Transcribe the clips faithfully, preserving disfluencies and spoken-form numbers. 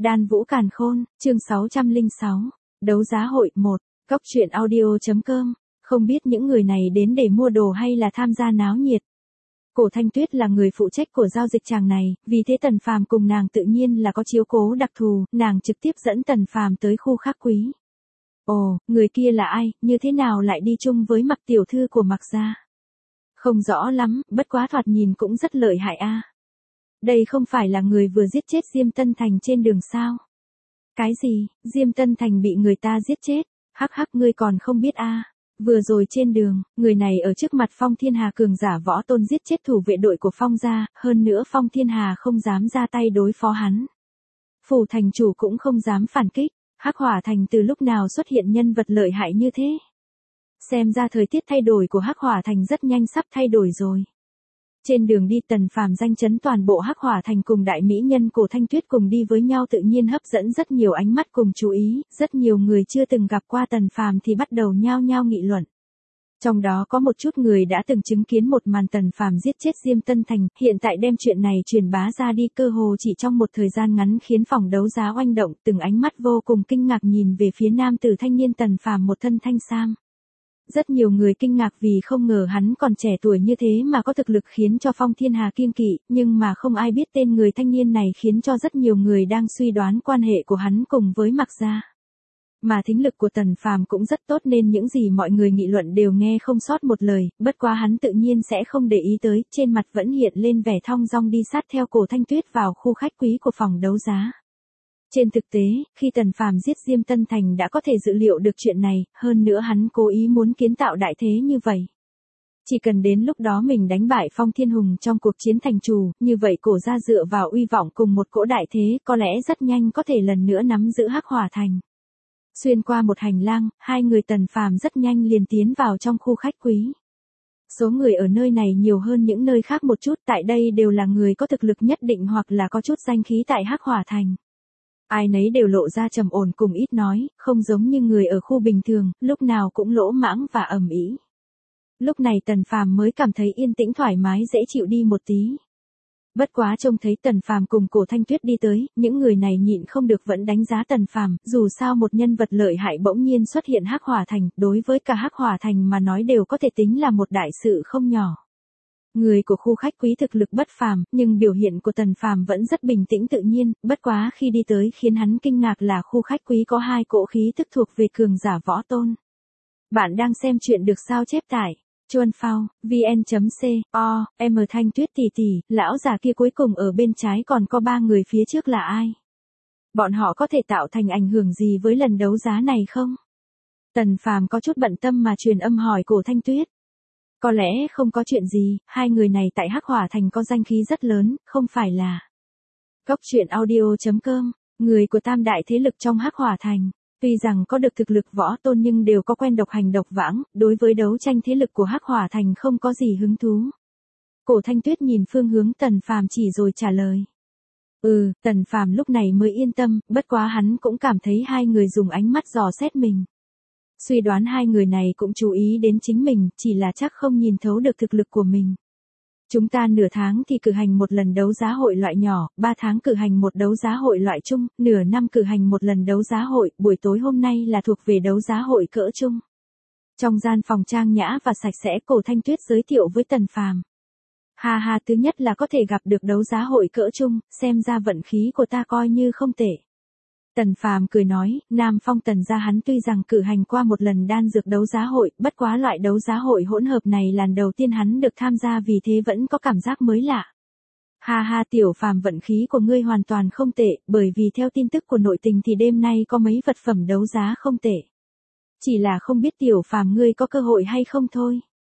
Đan Vũ Càn Khôn, chương sáu trăm lẻ sáu, đấu giá hội một, cốc truyện audio.com, không biết những người này đến để mua đồ hay là tham gia náo nhiệt. Cổ Thanh Tuyết là người phụ trách của giao dịch tràng này, vì thế Tần Phàm cùng nàng tự nhiên là có chiếu cố đặc thù, nàng trực tiếp dẫn Tần Phàm tới khu Khắc Quý. Ồ, người kia là ai, như thế nào lại đi chung với Mặc tiểu thư của Mặc gia? Không rõ lắm, bất quá thoạt nhìn cũng rất lợi hại a. À. Đây không phải là người vừa giết chết Diêm Tân Thành trên đường sao? Cái gì, Diêm Tân Thành bị người ta giết chết? Hắc hắc, ngươi còn không biết a? À. Vừa rồi trên đường, người này ở trước mặt Phong Thiên Hà cường giả võ tôn giết chết thủ vệ đội của Phong gia, hơn nữa Phong Thiên Hà không dám ra tay đối phó hắn. Phủ thành chủ cũng không dám phản kích, Hắc Hỏa Thành từ lúc nào xuất hiện nhân vật lợi hại như thế? Xem ra thời tiết thay đổi của Hắc Hỏa Thành rất nhanh sắp thay đổi rồi. Trên đường đi Tần Phàm danh chấn toàn bộ Hắc Hỏa Thành cùng đại mỹ nhân Cổ Thanh Tuyết cùng đi với nhau tự nhiên hấp dẫn rất nhiều ánh mắt cùng chú ý, rất nhiều người chưa từng gặp qua Tần Phàm thì bắt đầu nhao nhao nghị luận. Trong đó có một chút người đã từng chứng kiến một màn Tần Phàm giết chết Diêm Tân Thành, hiện tại đem chuyện này truyền bá ra đi cơ hồ chỉ trong một thời gian ngắn khiến phòng đấu giá oanh động, từng ánh mắt vô cùng kinh ngạc nhìn về phía nam tử thanh niên Tần Phàm một thân thanh sam. Rất nhiều người kinh ngạc vì không ngờ hắn còn trẻ tuổi như thế mà có thực lực khiến cho Phong Thiên Hà kiêng kỵ, nhưng mà không ai biết tên người thanh niên này khiến cho rất nhiều người đang suy đoán quan hệ của hắn cùng với Mặc gia. Mà thính lực của Tần Phàm cũng rất tốt nên những gì mọi người nghị luận đều nghe không sót một lời, bất quá hắn tự nhiên sẽ không để ý tới, trên mặt vẫn hiện lên vẻ thong dong đi sát theo Cổ Thanh Tuyết vào khu khách quý của phòng đấu giá. Trên thực tế, khi Tần Phàm giết Diêm Tân Thành đã có thể dự liệu được chuyện này, hơn nữa hắn cố ý muốn kiến tạo đại thế như vậy. Chỉ cần đến lúc đó mình đánh bại Phong Thiên Hùng trong cuộc chiến thành trù, như vậy Cổ gia dựa vào uy vọng cùng một cỗ đại thế có lẽ rất nhanh có thể lần nữa nắm giữ Hắc Hỏa Thành. Xuyên qua một hành lang, hai người Tần Phàm rất nhanh liền tiến vào trong khu khách quý. Số người ở nơi này nhiều hơn những nơi khác một chút, tại đây đều là người có thực lực nhất định hoặc là có chút danh khí tại Hắc Hỏa Thành. Ai nấy đều lộ ra trầm ổn cùng ít nói, không giống như người ở khu bình thường, lúc nào cũng lỗ mãng và ầm ĩ. Lúc này Tần Phàm mới cảm thấy yên tĩnh thoải mái dễ chịu đi một tí. Bất quá trông thấy Tần Phàm cùng Cổ Thanh Tuyết đi tới, những người này nhịn không được vẫn đánh giá Tần Phàm, dù sao một nhân vật lợi hại bỗng nhiên xuất hiện Hắc Hỏa Thành, đối với cả Hắc Hỏa Thành mà nói đều có thể tính là một đại sự không nhỏ. Người của khu khách quý thực lực bất phàm, nhưng biểu hiện của Tần Phàm vẫn rất bình tĩnh tự nhiên, bất quá khi đi tới khiến hắn kinh ngạc là khu khách quý có hai cỗ khí tức thuộc về cường giả võ tôn. Bạn đang xem chuyện được sao chép tại chuan phao, vn.co, em Thanh Tuyết tỷ tỷ, lão già kia cuối cùng ở bên trái còn có ba người phía trước là ai? Bọn họ có thể tạo thành ảnh hưởng gì với lần đấu giá này không? Tần Phàm có chút bận tâm mà truyền âm hỏi Cổ Thanh Tuyết. Có lẽ không có chuyện gì, hai người này tại Hắc Hỏa Thành có danh khí rất lớn, không phải là. Cốc truyện audio.com, người của tam đại thế lực trong Hắc Hỏa Thành, tuy rằng có được thực lực võ tôn nhưng đều có quen độc hành độc vãng, đối với đấu tranh thế lực của Hắc Hỏa Thành không có gì hứng thú. Cổ Thanh Tuyết nhìn phương hướng Tần Phàm chỉ rồi trả lời. Ừ, Tần Phàm lúc này mới yên tâm, bất quá hắn cũng cảm thấy hai người dùng ánh mắt dò xét mình. Suy đoán hai người này cũng chú ý đến chính mình, chỉ là chắc không nhìn thấu được thực lực của mình. Chúng ta nửa tháng thì cử hành một lần đấu giá hội loại nhỏ, ba tháng cử hành một đấu giá hội loại chung, nửa năm cử hành một lần đấu giá hội, buổi tối hôm nay là thuộc về đấu giá hội cỡ chung. Trong gian phòng trang nhã và sạch sẽ, Cổ Thanh Tuyết giới thiệu với Tần Phàm. Ha ha, thứ nhất là có thể gặp được đấu giá hội cỡ chung, xem ra vận khí của ta coi như không tệ. Tần Phàm cười nói, Nam Phong Tần gia hắn tuy rằng cử hành qua một lần đan dược đấu giá hội, bất quá loại đấu giá hội hỗn hợp này lần đầu tiên hắn được tham gia vì thế vẫn có cảm giác mới lạ. Ha ha, Tiểu Phàm, vận khí của ngươi hoàn toàn không tệ, bởi vì theo tin tức của nội tình thì đêm nay có mấy vật phẩm đấu giá không tệ. Chỉ là không biết Tiểu Phàm ngươi có cơ hội hay không thôi.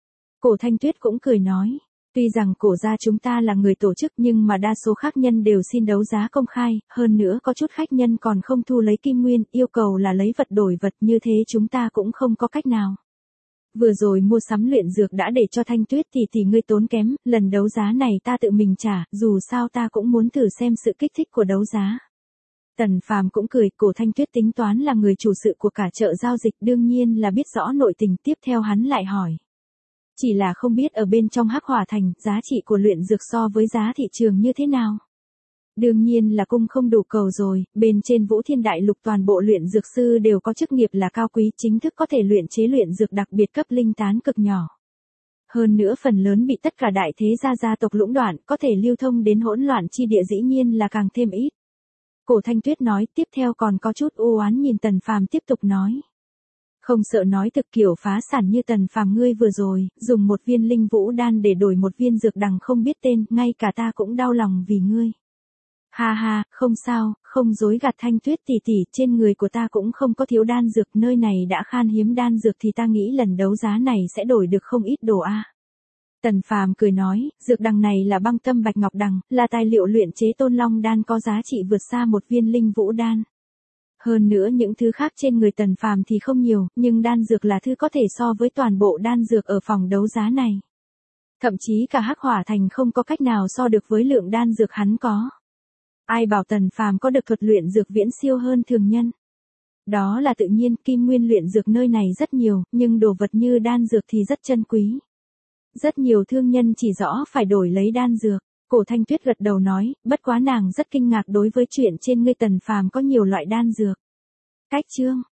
Cổ Thanh Tuyết cũng cười nói. Tuy rằng Cổ gia chúng ta là người tổ chức nhưng mà đa số khách nhân đều xin đấu giá công khai, hơn nữa có chút khách nhân còn không thu lấy kim nguyên, yêu cầu là lấy vật đổi vật, như thế chúng ta cũng không có cách nào. Vừa rồi mua sắm luyện dược đã để cho Thanh Tuyết tỷ tỷ ngươi tốn kém, lần đấu giá này ta tự mình trả, dù sao ta cũng muốn thử xem sự kích thích của đấu giá. Tần Phàm cũng cười, Cổ Thanh Tuyết tính toán là người chủ sự của cả chợ giao dịch đương nhiên là biết rõ nội tình, tiếp theo hắn lại hỏi. Chỉ là không biết ở bên trong Hắc Hỏa Thành, giá trị của luyện dược so với giá thị trường như thế nào? Đương nhiên là cung không đủ cầu rồi, bên trên Vũ Thiên Đại Lục toàn bộ luyện dược sư đều có chức nghiệp là cao quý, chính thức có thể luyện chế luyện dược đặc biệt cấp linh tán cực nhỏ. Hơn nữa phần lớn bị tất cả đại thế gia gia tộc lũng đoạn, có thể lưu thông đến hỗn loạn chi địa dĩ nhiên là càng thêm ít. Cổ Thanh Tuyết nói, tiếp theo còn có chút u oán nhìn Tần Phàm tiếp tục nói. Không sợ nói thực kiểu phá sản như Tần Phàm ngươi vừa rồi, dùng một viên linh vũ đan để đổi một viên dược đằng không biết tên, ngay cả ta cũng đau lòng vì ngươi. Ha ha, không sao, không dối gạt Thanh Tuyết tỷ tỷ, trên người của ta cũng không có thiếu đan dược, nơi này đã khan hiếm đan dược thì ta nghĩ lần đấu giá này sẽ đổi được không ít đồ a. Tần Phàm cười nói, dược đằng này là băng tâm bạch ngọc đằng, là tài liệu luyện chế Tôn Long đan có giá trị vượt xa một viên linh vũ đan. Hơn nữa những thứ khác trên người Tần Phàm thì không nhiều, nhưng đan dược là thứ có thể so với toàn bộ đan dược ở phòng đấu giá này. Thậm chí cả Hắc Hỏa Thành không có cách nào so được với lượng đan dược hắn có. Ai bảo Tần Phàm có được thuật luyện dược viễn siêu hơn thường nhân. Đó là tự nhiên, kim nguyên luyện dược nơi này rất nhiều, nhưng đồ vật như đan dược thì rất chân quý. Rất nhiều thương nhân chỉ rõ phải đổi lấy đan dược. Cổ Thanh Tuyết gật đầu nói, bất quá nàng rất kinh ngạc đối với chuyện trên người Tần Phàm có nhiều loại đan dược. Cách chương